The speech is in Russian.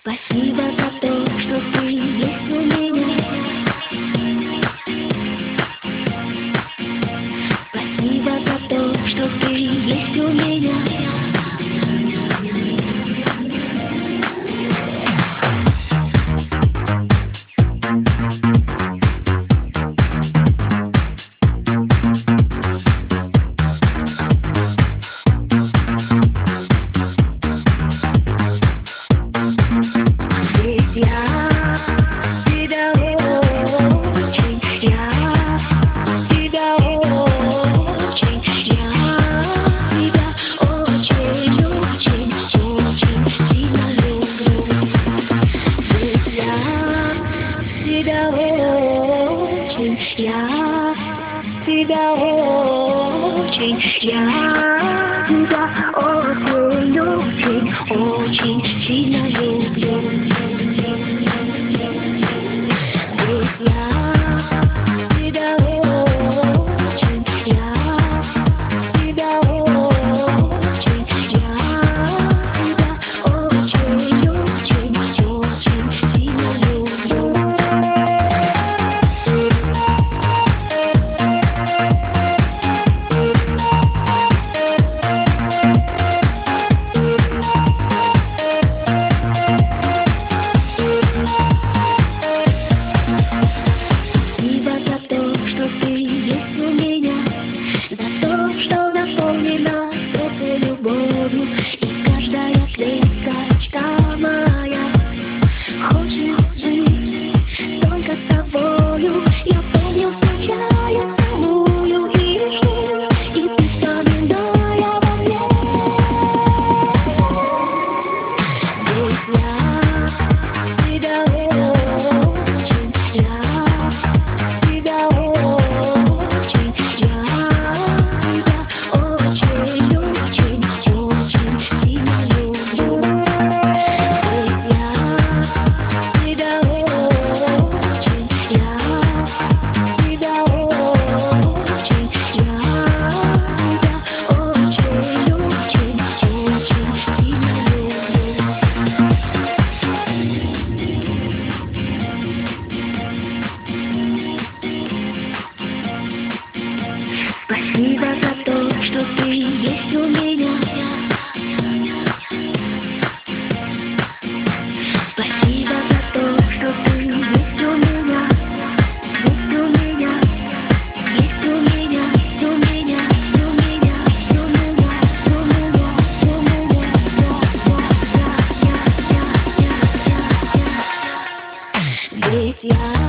Спасибо за то, что ты есть у меня. Спасибо за то, что ты есть у меня. Ведь я тебя очень, я тебя очень, я тебя очень, очень, очень сильно люблю. Ведь я тебя очень, я тебя очень, я тебя очень, очень, очень сильно люблю. Ведь я тебя очень, я тебя очень, я тебя очень, очень, очень сильно люблю. Спасибо за то, что ты есть у меня, за то, что наполнена теплой любовью, и каждая клеточка моя хочет жить только с тобою. Я помню, скучаю, целую и жду, и ты вспоминая обо мне. Ведь я тебя очень, я тебя очень, я тебя очень, очень, очень сильно люблю. Ведь я тебя очень, я тебя очень, я тебя очень, очень, очень сильно люблю. Спасибо за то, что ты есть у меня. Спасибо за то, что ты есть у меня. Есть у меня, есть у меня, есть у меня, есть у меня, есть у меня, есть у меня, есть у меня, я. Ведь я